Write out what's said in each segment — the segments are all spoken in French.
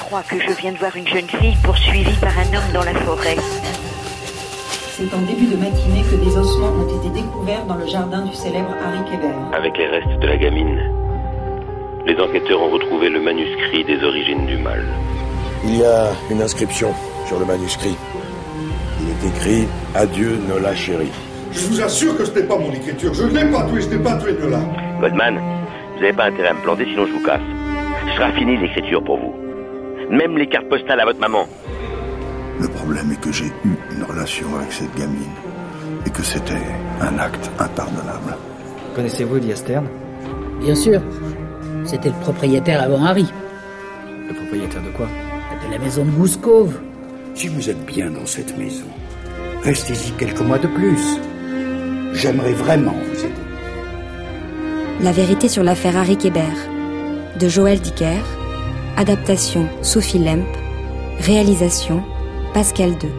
crois que je viens de voir une jeune fille poursuivie par un homme dans la forêt. C'est en début de matinée que des ossements ont été découverts dans le jardin du célèbre Harry Kéber. Avec les restes de la gamine, les enquêteurs ont retrouvé le manuscrit des origines du mal. Il y a une inscription sur le manuscrit. Il est écrit « Adieu Nola chérie ». Je vous assure que ce n'est pas mon écriture. Je ne l'ai pas tué Nola. Goldman, vous n'avez pas intérêt à me planter, sinon je vous casse. Ce sera fini l'écriture pour vous. Même les cartes postales à votre maman. Le problème est que j'ai eu une relation avec cette gamine et que c'était un acte impardonnable. Connaissez-vous Elias Stern ? Bien sûr. C'était le propriétaire avant Harry. Le propriétaire de quoi ? De la maison de Goose Cove. Si vous êtes bien dans cette maison, restez-y quelques mois de plus. J'aimerais vraiment vous aider. La vérité sur l'affaire Harry Kéber, de Joël Dicker, adaptation Sophie Lemp, réalisation Pascal II.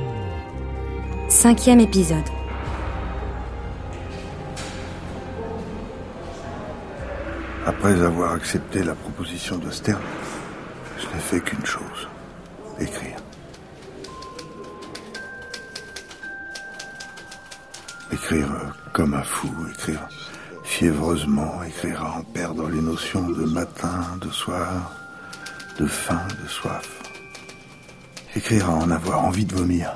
5e épisode. Après avoir accepté la proposition de Stern, je n'ai fait qu'une chose, écrire. Écrire comme un fou, écrire fiévreusement, écrire à en perdre les notions de matin, de soir, de faim, de soif. Écrire à en avoir envie de vomir.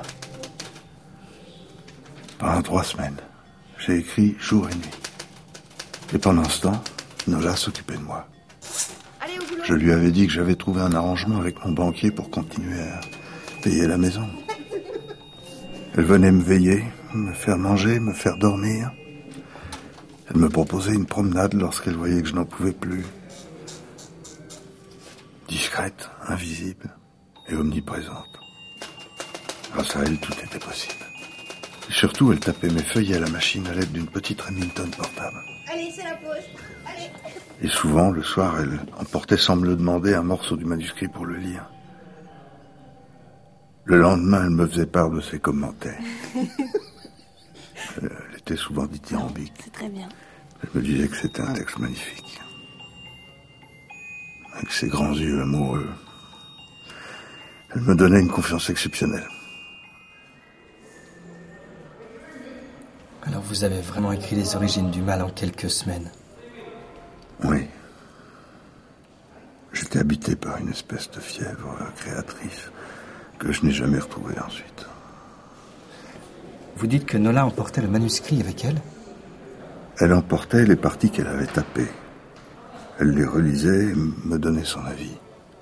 Pendant 3 semaines, j'ai écrit jour et nuit. Et pendant ce temps, Nola s'occupait de moi. Je lui avais dit que j'avais trouvé un arrangement avec mon banquier pour continuer à payer la maison. Elle venait me veiller, me faire manger, me faire dormir. Elle me proposait une promenade lorsqu'elle voyait que je n'en pouvais plus. Discrète, invisible et omniprésente. Grâce à elle, tout était possible. Et surtout, elle tapait mes feuilles à la machine à l'aide d'une petite Remington portable. Allez, c'est la pause. Allez. Et souvent, le soir, elle emportait sans me le demander un morceau du manuscrit pour le lire. Le lendemain, elle me faisait part de ses commentaires. Elle était souvent dithyrambique. C'est très bien. Elle me disait que c'était un texte magnifique. Avec ses grands yeux amoureux. Elle me donnait une confiance exceptionnelle. Alors vous avez vraiment écrit les origines du mal en quelques semaines ? Oui. J'étais habité par une espèce de fièvre créatrice que je n'ai jamais retrouvée ensuite. Vous dites que Nola emportait le manuscrit avec elle ? Elle emportait les parties qu'elle avait tapées. Elle les relisait et me donnait son avis.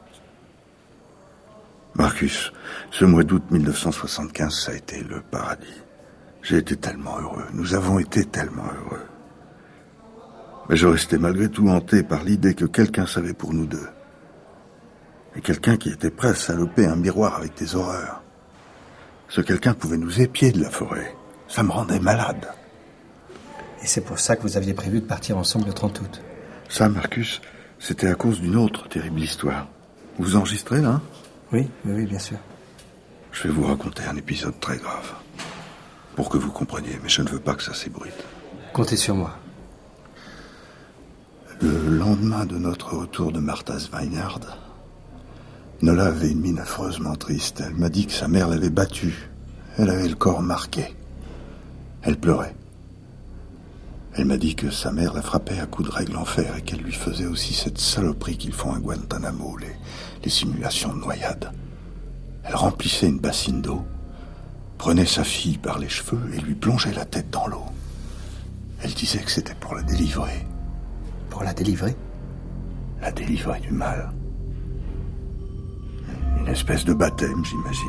Marcus, ce mois d'août 1975, ça a été le paradis. J'ai été tellement heureux. Nous avons été tellement heureux. Mais je restais malgré tout hanté par l'idée que quelqu'un savait pour nous deux. Et quelqu'un qui était prêt à saloper un miroir avec des horreurs. Ce quelqu'un pouvait nous épier de la forêt. Ça me rendait malade. Et c'est pour ça que vous aviez prévu de partir ensemble le 30 août. Ça, Marcus, c'était à cause d'une autre terrible histoire. Vous enregistrez, là ? Oui, bien sûr. Je vais vous raconter un épisode très grave. Pour que vous compreniez, mais je ne veux pas que ça s'ébruite. Comptez sur moi. Le lendemain de notre retour de Martha's Vineyard, Nola avait une mine affreusement triste. Elle m'a dit que sa mère l'avait battue. Elle avait le corps marqué. Elle pleurait. Elle m'a dit que sa mère la frappait à coups de règle en fer et qu'elle lui faisait aussi cette saloperie qu'ils font à Guantanamo, les simulations de noyade. Elle remplissait une bassine d'eau, prenait sa fille par les cheveux et lui plongeait la tête dans l'eau. Elle disait que c'était pour la délivrer. Pour la délivrer ? La délivrer du mal. Une espèce de baptême, j'imagine.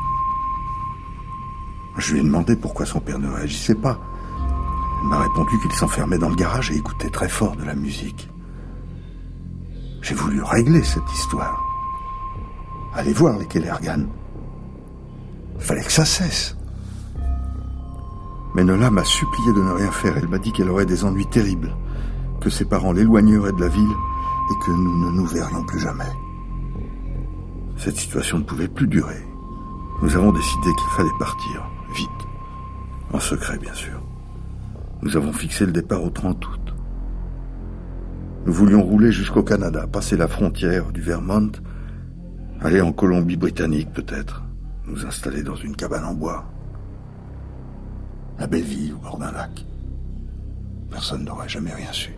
Je lui ai demandé pourquoi son père ne réagissait pas. Elle m'a répondu qu'il s'enfermait dans le garage et écoutait très fort de la musique. J'ai voulu régler cette histoire. Aller voir les Kellergan. Il fallait que ça cesse. Mais Nola m'a supplié de ne rien faire. Elle m'a dit qu'elle aurait des ennuis terribles, que ses parents l'éloigneraient de la ville et que nous ne nous verrions plus jamais. Cette situation ne pouvait plus durer. Nous avons décidé qu'il fallait partir, vite. En secret, bien sûr. Nous avons fixé le départ au 30 août. Nous voulions rouler jusqu'au Canada, passer la frontière du Vermont Aller en Colombie-Britannique, peut-être. Nous installer dans une cabane en bois. La belle vie au bord d'un lac. Personne n'aurait jamais rien su.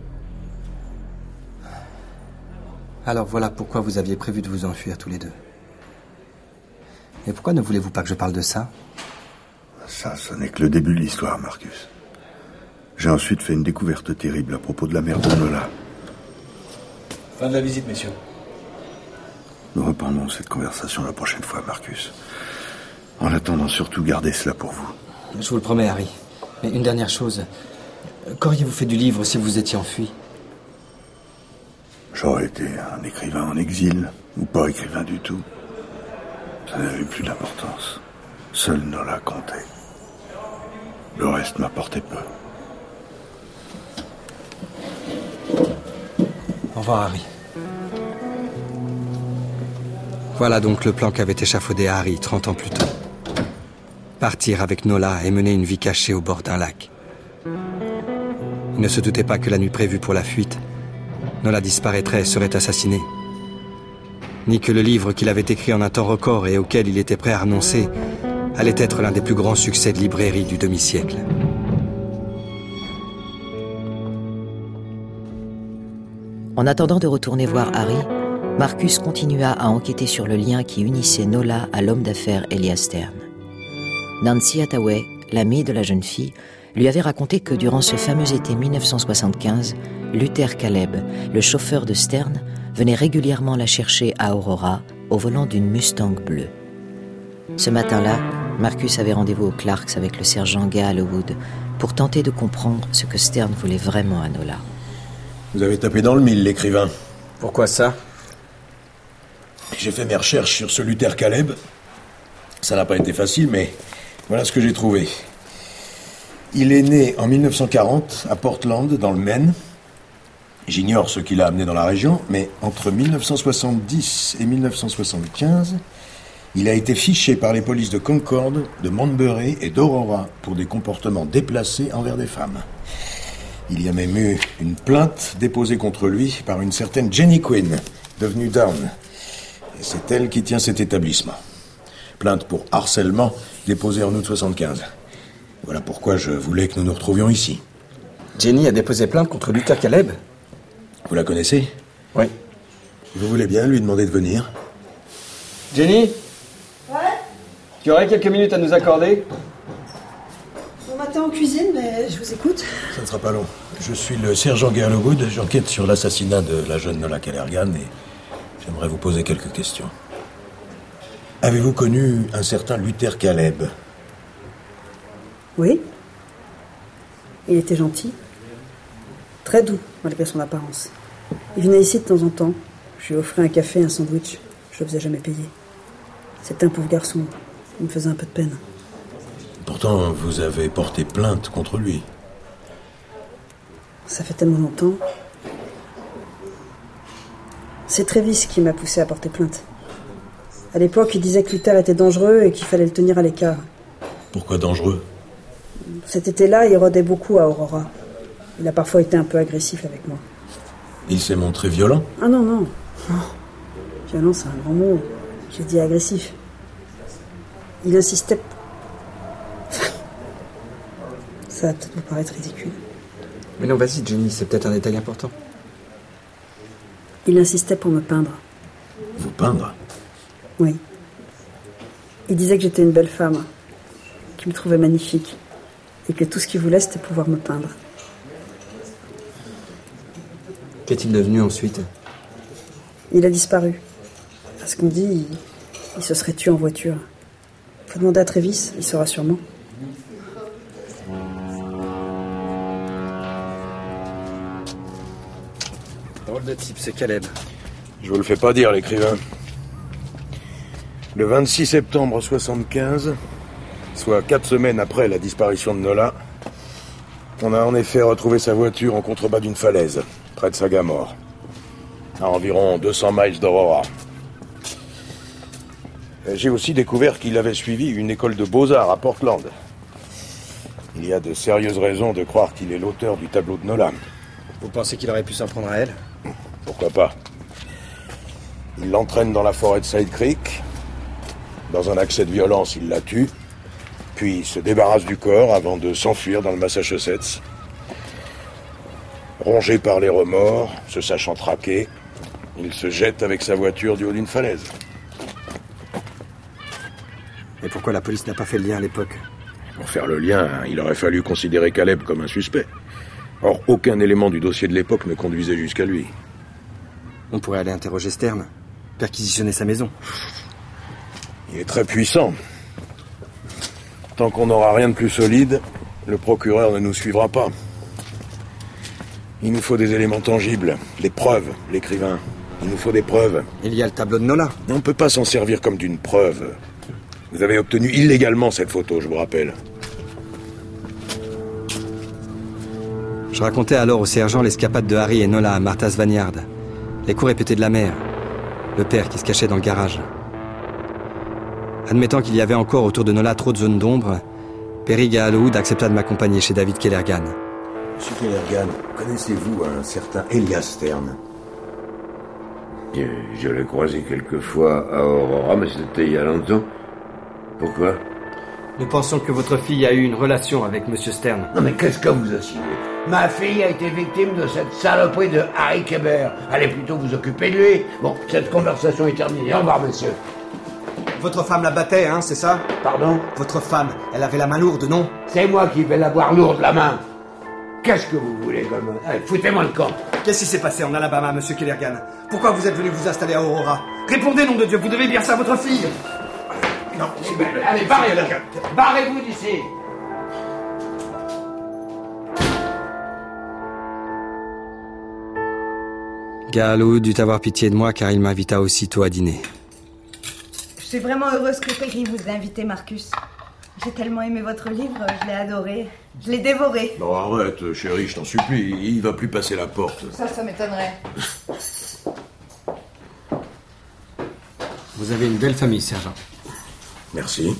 Alors voilà pourquoi vous aviez prévu de vous enfuir tous les deux. Et pourquoi ne voulez-vous pas que je parle de ça? Ça n'est que le début de l'histoire, Marcus. J'ai ensuite fait une découverte terrible à propos de la mère de Nola. Fin de la visite, messieurs. Nous reprendrons cette conversation la prochaine fois, Marcus. En attendant, surtout, gardez cela pour vous. Je vous le promets, Harry. Mais une dernière chose. Qu'auriez-vous fait du livre si vous étiez enfui? J'aurais été un écrivain en exil, ou pas écrivain du tout. Ça n'avait plus d'importance. Seul Nola comptait. Le reste m'apportait peu. Au revoir, Harry. Voilà donc le plan qu'avait échafaudé Harry 30 ans plus tôt. Partir avec Nola et mener une vie cachée au bord d'un lac. Il ne se doutait pas que la nuit prévue pour la fuite, Nola disparaîtrait et serait assassinée. Ni que le livre qu'il avait écrit en un temps record et auquel il était prêt à renoncer allait être l'un des plus grands succès de librairie du demi-siècle. En attendant de retourner voir Harry, Marcus continua à enquêter sur le lien qui unissait Nola à l'homme d'affaires Elias Stern. Nancy Hathaway, l'amie de la jeune fille, lui avait raconté que durant ce fameux été 1975, Luther Caleb, le chauffeur de Stern, venait régulièrement la chercher à Aurora au volant d'une Mustang bleue. Ce matin-là, Marcus avait rendez-vous au Clarks avec le sergent Gay Hallowwood pour tenter de comprendre ce que Stern voulait vraiment à Nola. Vous avez tapé dans le mille, l'écrivain. Pourquoi ça? J'ai fait mes recherches sur ce Luther Caleb. Ça n'a pas été facile, mais voilà ce que j'ai trouvé. Il est né en 1940 à Portland, dans le Maine. J'ignore ce qui l'a amené dans la région, mais entre 1970 et 1975, il a été fiché par les polices de Concord, de Montbury et d'Aurora pour des comportements déplacés envers des femmes. Il y a même eu une plainte déposée contre lui par une certaine Jenny Quinn, devenue Down. Et c'est elle qui tient cet établissement. Plainte pour harcèlement déposée en août 75. Voilà pourquoi je voulais que nous nous retrouvions ici. Jenny a déposé plainte contre Luther Caleb? Vous la connaissez? Oui. Vous voulez bien lui demander de venir? Jenny? Ouais? Tu aurais quelques minutes à nous accorder? On m'attend en cuisine, mais je vous écoute. Ça ne sera pas long. Je suis le sergent Gay Hallowwood. J'enquête sur l'assassinat de la jeune Nola Kellergan et j'aimerais vous poser quelques questions. Avez-vous connu un certain Luther Caleb? Oui. Il était gentil. Très doux, malgré son apparence. Il venait ici de temps en temps. Je lui offrais un café et un sandwich. Je le faisais jamais payer. C'était un pauvre garçon. Il me faisait un peu de peine. Pourtant, vous avez porté plainte contre lui. Ça fait tellement longtemps. C'est Travis qui m'a poussé à porter plainte. À l'époque, il disait que Luther était dangereux et qu'il fallait le tenir à l'écart. Pourquoi dangereux? Cet été-là, il rôdait beaucoup à Aurora. Il a parfois été un peu agressif avec moi. Il s'est montré violent? Ah non, non. Violent, c'est un grand mot. J'ai dit agressif. Il insistait... Ça va peut-être vous paraître ridicule. Mais non, vas-y, Jenny, c'est peut-être un détail important. Il insistait pour me peindre. Vous peindre? Oui. Il disait que j'étais une belle femme, qu'il me trouvait magnifique, et que tout ce qu'il voulait, c'était pouvoir me peindre. Qu'est-il devenu ensuite? Il a disparu. À ce qu'on dit, il se serait tué en voiture. Faut demander à Travis, il saura sûrement. Drôle de type, c'est Caleb. Je vous le fais pas dire, l'écrivain. Le 26 septembre 75, soit 4 semaines après la disparition de Nola, on a en effet retrouvé sa voiture en contrebas d'une falaise, près de Sagamore, à environ 200 miles d'Aurora. J'ai aussi découvert qu'il avait suivi une école de beaux-arts à Portland. Il y a de sérieuses raisons de croire qu'il est l'auteur du tableau de Nola. Vous pensez qu'il aurait pu s'en prendre à elle? Pourquoi pas? Il l'entraîne dans la forêt de Side Creek. Dans un accès de violence, il la tue. Puis il se débarrasse du corps avant de s'enfuir dans le Massachusetts. Rongé par les remords, se sachant traqué, il se jette avec sa voiture du haut d'une falaise. Et pourquoi la police n'a pas fait le lien à l'époque? Pour faire le lien, il aurait fallu considérer Caleb comme un suspect. Or, aucun élément du dossier de l'époque ne conduisait jusqu'à lui. On pourrait aller interroger Stern, perquisitionner sa maison. Il est très puissant. Tant qu'on n'aura rien de plus solide, le procureur ne nous suivra pas. Il nous faut des éléments tangibles, des preuves, l'écrivain. Il nous faut des preuves. Il y a le tableau de Nola. On ne peut pas s'en servir comme d'une preuve. Vous avez obtenu illégalement cette photo, je vous rappelle. Je racontais alors au sergent l'escapade de Harry et Nola à Martha's Vineyard. Les coups répétés de la mère. Le père qui se cachait dans le garage. Admettant qu'il y avait encore autour de Nola trop de zones d'ombre, Perry Gallowwood accepta de m'accompagner chez David Kellergan. Monsieur Kellergan, connaissez-vous un certain Elias Stern? Je l'ai croisé quelques fois à Aurora, mais c'était il y a longtemps. Pourquoi? Nous pensons que votre fille a eu une relation avec Monsieur Stern. Non mais qu'est-ce que vous insinuez? Ma fille a été victime de cette saloperie de Harry Kéber. Allez plutôt vous occuper de lui. Bon, cette conversation est terminée. Au revoir, monsieur. Votre femme la battait, hein, c'est ça? Pardon? Votre femme, elle avait la main lourde, non? C'est moi qui vais l'avoir lourde, la main. Qu'est-ce que vous voulez, Goldman? Allez, foutez-moi le camp. Qu'est-ce qui s'est passé en Alabama, Monsieur Kellergan? Pourquoi vous êtes venu vous installer à Aurora? Répondez, nom de Dieu, vous devez bien ça à votre fille. Non, allez, barrez-vous. Barrez-vous d'ici. Gallowwood dut avoir pitié de moi car il m'invita aussitôt à dîner. Je suis vraiment heureuse que Perry vous ait invité, Marcus. J'ai tellement aimé votre livre, je l'ai adoré. Je l'ai dévoré. Non, arrête, chérie, je t'en supplie. Il va plus passer la porte. Ça m'étonnerait. Vous avez une belle famille, sergent. Merci.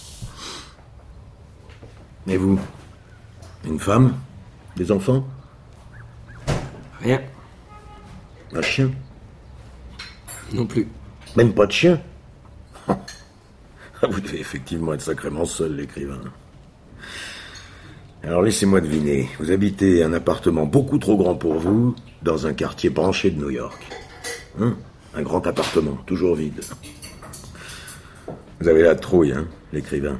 Et vous? Une femme? Des enfants? Rien. Un chien? Non plus. Même pas de chien? Vous devez effectivement être sacrément seul, l'écrivain. Alors laissez-moi deviner. Vous habitez un appartement beaucoup trop grand pour vous, dans un quartier branché de New York. Un grand appartement, toujours vide. Vous avez la trouille, hein, l'écrivain.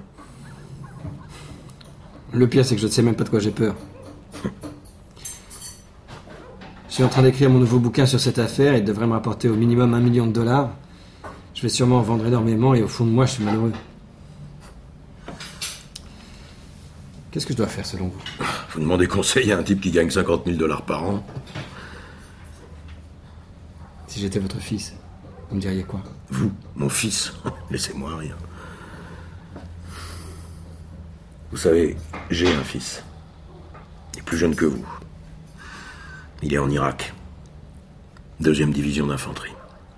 Le pire, c'est que je ne sais même pas de quoi j'ai peur. Je suis en train d'écrire mon nouveau bouquin sur cette affaire. Il devrait me rapporter au minimum $1 million. Je vais sûrement en vendre énormément et au fond de moi, je suis malheureux. Qu'est-ce que je dois faire, selon vous? Vous demandez conseil à un type qui gagne $50 000 par an? Si j'étais votre fils, vous me diriez quoi? Vous, mon fils? Laissez-moi rien. Vous savez, j'ai un fils. Il est plus jeune que vous. Il est en Irak. 2e division d'infanterie.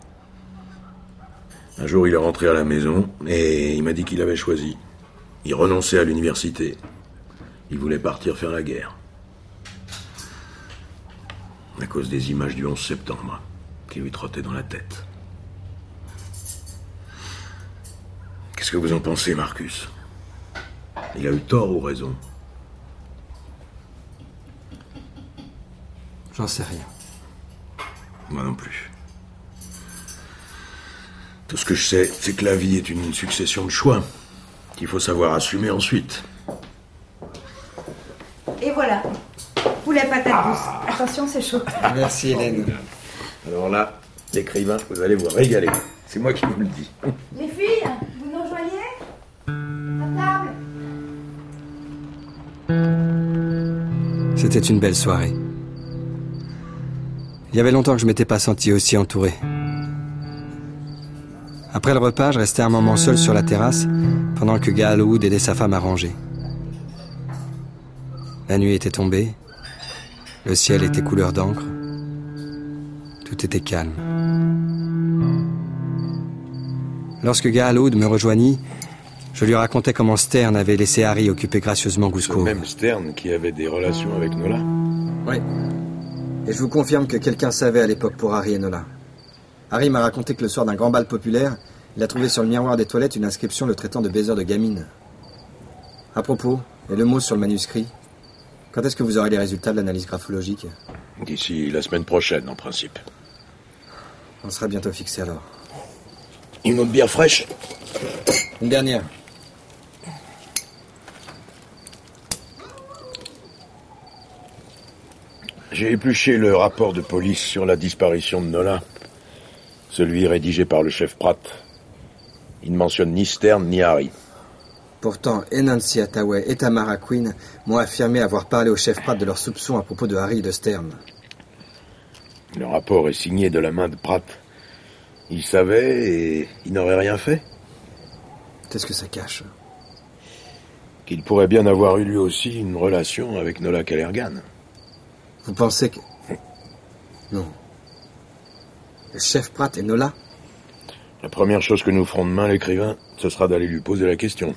Un jour, il est rentré à la maison et il m'a dit qu'il avait choisi. Il renonçait à l'université. Il voulait partir faire la guerre. À cause des images du 11 septembre qui lui trottaient dans la tête. Qu'est-ce que vous en pensez, Marcus? Il a eu tort ou raison? J'en sais rien. Moi non plus. Tout ce que je sais, c'est que la vie est une succession de choix qu'il faut savoir assumer ensuite. Et voilà. Poulet patate douce. Attention, c'est chaud. Merci, Hélène. Alors là, l'écrivain, vous allez vous régaler. C'est moi qui vous le dis. Les filles, vous nous rejoignez? À table. C'était une belle soirée. Il y avait longtemps que je m'étais pas senti aussi entouré. Après le repas, je restais un moment seul sur la terrasse pendant que Gallowwood aidait sa femme à ranger. La nuit était tombée, le ciel était couleur d'encre, tout était calme. Lorsque Gallowwood me rejoignit, je lui racontais comment Stern avait laissé Harry occuper gracieusement Goose Cove. Même Stern qui avait des relations avec Nola? Oui. Et je vous confirme que quelqu'un savait à l'époque pour Harry et Nola. Harry m'a raconté que le soir d'un grand bal populaire, il a trouvé sur le miroir des toilettes une inscription le traitant de baiser de gamine. À propos, et le mot sur le manuscrit, quand est-ce que vous aurez les résultats de l'analyse graphologique? D'ici la semaine prochaine, en principe. On sera bientôt fixé alors. Une autre bière fraîche? Une dernière. J'ai épluché le rapport de police sur la disparition de Nola. Celui rédigé par le chef Pratt. Il ne mentionne ni Stern ni Harry. Pourtant, Nancy Hathaway et Tamara Quinn m'ont affirmé avoir parlé au chef Pratt de leurs soupçons à propos de Harry et de Stern. Le rapport est signé de la main de Pratt. Il savait et il n'aurait rien fait. Qu'est-ce que ça cache? Qu'il pourrait bien avoir eu lui aussi une relation avec Nola Kellergan. Vous pensez que... Non. Le chef Pratt et Nola? La première chose que nous ferons demain, l'écrivain, ce sera d'aller lui poser la question.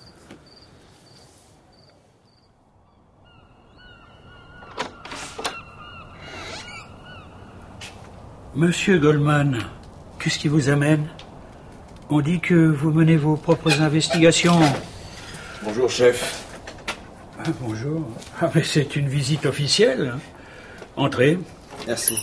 Monsieur Goldman, qu'est-ce qui vous amène? On dit que vous menez vos propres investigations. Bonjour, chef. Ah, bonjour. Ah, mais c'est une visite officielle. Entrez. Merci.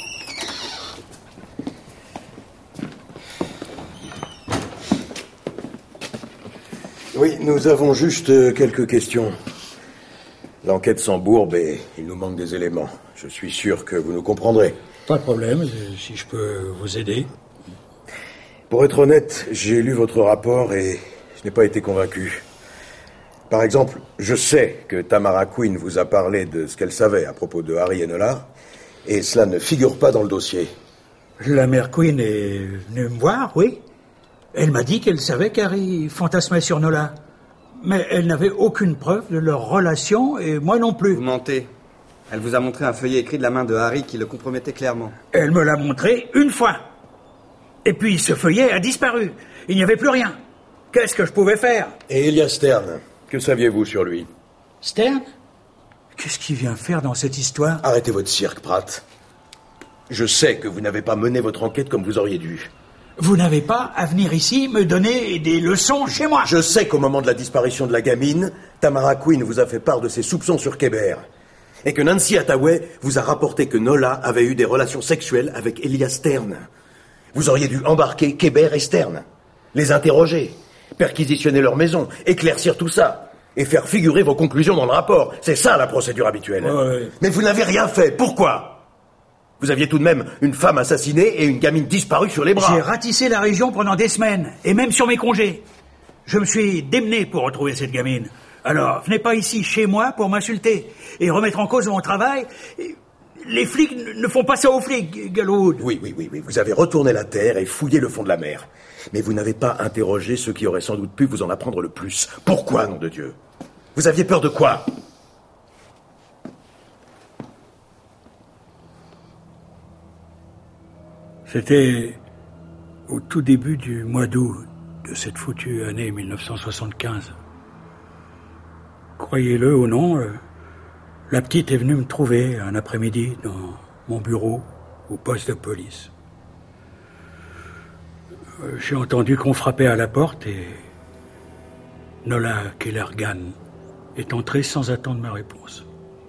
Oui, nous avons juste quelques questions. L'enquête s'embourbe et il nous manque des éléments. Je suis sûr que vous nous comprendrez. Pas de problème, si je peux vous aider. Pour être honnête, j'ai lu votre rapport et je n'ai pas été convaincu. Par exemple, je sais que Tamara Quinn vous a parlé de ce qu'elle savait à propos de Harry et Nola, et cela ne figure pas dans le dossier. La mère Quinn est venue me voir, oui. Elle m'a dit qu'elle savait qu'Harry fantasmait sur Nola. Mais elle n'avait aucune preuve de leur relation, et moi non plus. Vous mentez. Elle vous a montré un feuillet écrit de la main de Harry qui le compromettait clairement. Elle me l'a montré une fois. Et puis ce feuillet a disparu. Il n'y avait plus rien. Qu'est-ce que je pouvais faire? Et Elias Stern, que saviez-vous sur lui? Stern? Qu'est-ce qu'il vient faire dans cette histoire? Arrêtez votre cirque, Pratt. Je sais que vous n'avez pas mené votre enquête comme vous auriez dû. Vous n'avez pas à venir ici me donner des leçons chez moi. Je sais qu'au moment de la disparition de la gamine, Tamara Quinn vous a fait part de ses soupçons sur Kébert. Et que Nancy Hathaway vous a rapporté que Nola avait eu des relations sexuelles avec Elias Stern. Vous auriez dû embarquer Kébert et Stern, les interroger, perquisitionner leur maison, éclaircir tout ça, et faire figurer vos conclusions dans le rapport. C'est ça la procédure habituelle. Ouais. Mais vous n'avez rien fait. Pourquoi? Vous aviez tout de même une femme assassinée et une gamine disparue sur les bras. J'ai ratissé la région pendant des semaines, et même sur mes congés. Je me suis démené pour retrouver cette gamine. Alors, venez pas ici, chez moi, pour m'insulter et remettre en cause mon travail. Les flics ne font pas ça aux flics, Gallowwood. Oui. Vous avez retourné la terre et fouillé le fond de la mer. Mais vous n'avez pas interrogé ceux qui auraient sans doute pu vous en apprendre le plus. Pourquoi, nom de Dieu? Vous aviez peur de quoi? C'était au tout début du mois d'août de cette foutue année 1975. Croyez-le ou non, la petite est venue me trouver un après-midi dans mon bureau au poste de police. J'ai entendu qu'on frappait à la porte et Nola Kellergan est entrée sans attendre ma réponse.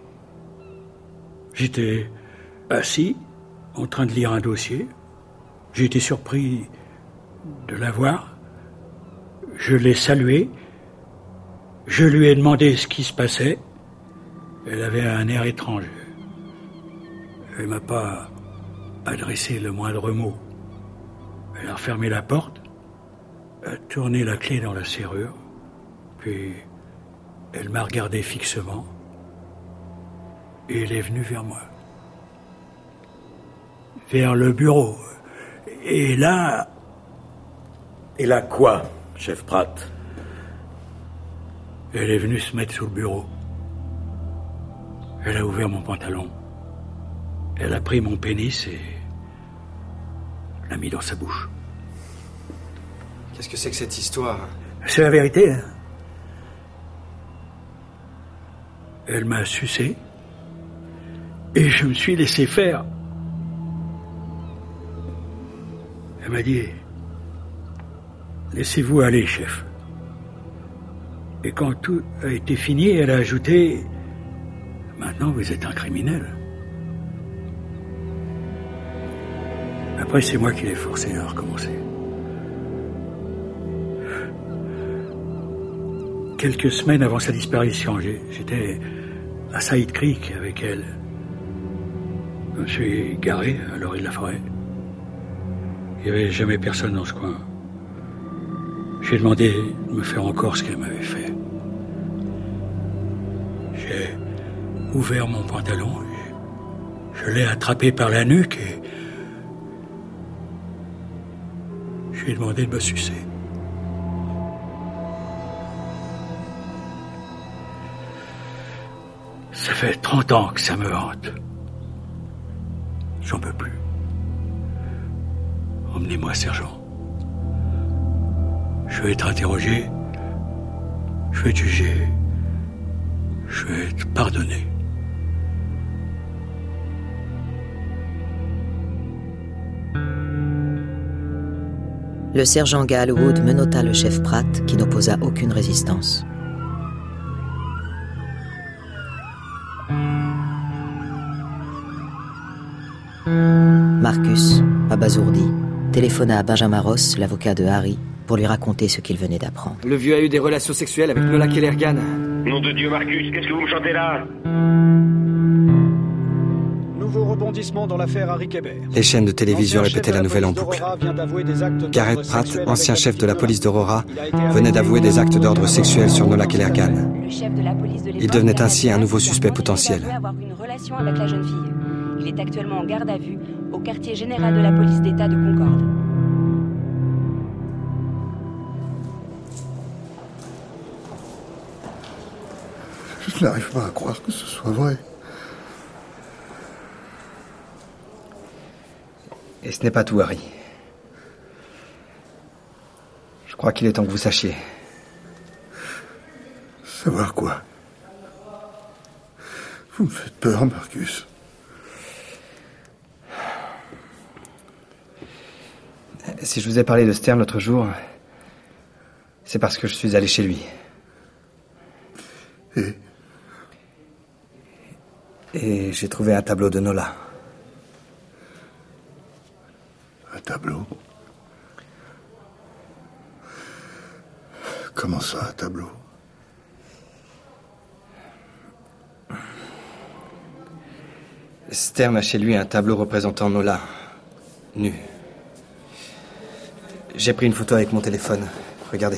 J'étais assis, en train de lire un dossier. J'ai été surpris de la voir. Je l'ai saluée. Je lui ai demandé ce qui se passait. Elle avait un air étrange. Elle m'a pas adressé le moindre mot. Elle a refermé la porte, a tourné la clé dans la serrure, puis elle m'a regardé fixement et elle est venue vers moi. Vers le bureau. Et là... Et là quoi, chef Pratt? Elle est venue se mettre sous le bureau. Elle a ouvert mon pantalon. Elle a pris mon pénis et l'a mis dans sa bouche. Qu'est-ce que c'est que cette histoire? C'est la vérité, hein. Elle m'a sucé et je me suis laissé faire. Elle m'a dit « Laissez-vous aller, chef ». Et quand tout a été fini, elle a ajouté « Maintenant, vous êtes un criminel ». Après, c'est moi qui l'ai forcé à recommencer. Quelques semaines avant sa disparition, j'étais à Side Creek avec elle. Je me suis garé à l'orée de la forêt. Il n'y avait jamais personne dans ce coin. J'ai demandé de me faire encore ce qu'elle m'avait fait. J'ai ouvert mon pantalon, je l'ai attrapé par la nuque et je lui ai demandé de me sucer. Ça fait 30 ans que ça me hante. J'en peux plus. Emmenez-moi, sergent. Je vais être interrogé. Je vais être jugé. Je vais être pardonné. Le sergent Gallwood menotta le chef Pratt, qui n'opposa aucune résistance. Marcus, abasourdi, téléphona à Benjamin Ross, l'avocat de Harry, pour lui raconter ce qu'il venait d'apprendre. Le vieux a eu des relations sexuelles avec Nola Kellergan. Nom de Dieu, Marcus, qu'est-ce que vous me chantez là? Nouveau rebondissement dans l'affaire Harry Kéber. Les chaînes de télévision répétaient la nouvelle en boucle. Garrett Pratt, ancien chef de la police d'Aurora, venait d'avouer des actes d'ordre sexuel sur Nola Kellergan. Il devenait ainsi un nouveau suspect potentiel. Avoir une relation avec la jeune fille. Il est actuellement en garde à vue au quartier général de la police d'État de Concorde. Je n'arrive pas à croire que ce soit vrai. Et ce n'est pas tout, Harry. Je crois qu'il est temps que vous sachiez. Savoir quoi? Vous me faites peur, Marcus. Si je vous ai parlé de Stern l'autre jour, c'est parce que je suis allé chez lui. Et j'ai trouvé un tableau de Nola. Un tableau? Comment ça, un tableau? Stern a chez lui un tableau représentant Nola, nue. J'ai pris une photo avec mon téléphone. Regardez.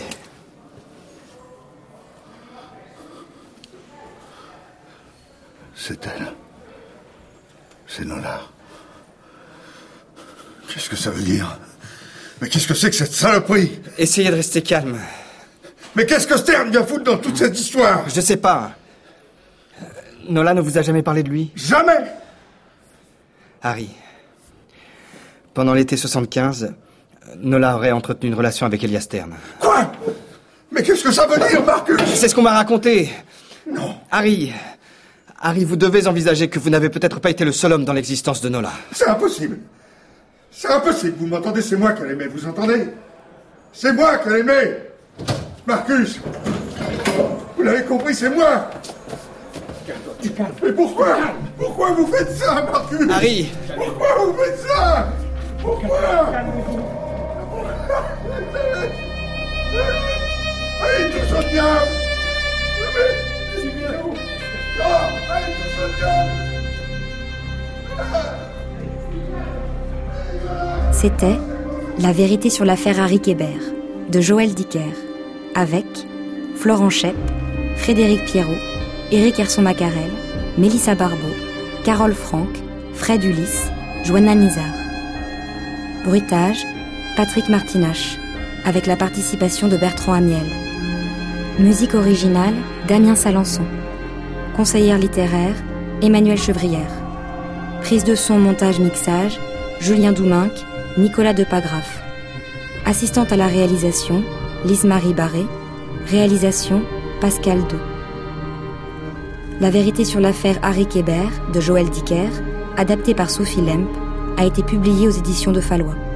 C'est elle. C'est Nola. Qu'est-ce que ça veut dire? Mais qu'est-ce que c'est que cette saloperie? Essayez de rester calme. Mais qu'est-ce que Stern vient foutre dans toute cette histoire? Je sais pas. Nola ne vous a jamais parlé de lui? Jamais! Harry, pendant l'été 75, Nola aurait entretenu une relation avec Elias Stern. Quoi? Mais qu'est-ce que ça veut dire, Marcus? C'est ce qu'on m'a raconté. Non. Harry, vous devez envisager que vous n'avez peut-être pas été le seul homme dans l'existence de Nola. C'est impossible. C'est impossible. Vous m'entendez? C'est moi qu'elle aimait. Vous entendez? C'est moi qu'elle aimait. Marcus, vous l'avez compris, c'est moi. Mais pourquoi? Pourquoi vous faites ça, Marcus? Harry! Pourquoi vous faites ça? Pourquoi? Allez, tous au diable! Allez, tous au diable! C'était La vérité sur l'affaire Harry Kéber de Joël Dicker, avec Florent Schepp, Frédéric Pierrot, Éric Herson-Macarel, Mélissa Barbeau, Carole Franck, Fred Ulysse, Joanna Nizar. Bruitage, Patrick Martinache, avec la participation de Bertrand Amiel. Musique originale, Damien Salançon. Conseillère littéraire, Emmanuel Chevrière. Prise de son, montage, mixage, Julien Douminc, Nicolas Depagraf. Assistante à la réalisation, Lise-Marie Barré. Réalisation, Pascal Do. La vérité sur l'affaire Harry Kéber de Joël Dicker, adapté par Sophie Lemp, a été publié aux éditions de Fallois.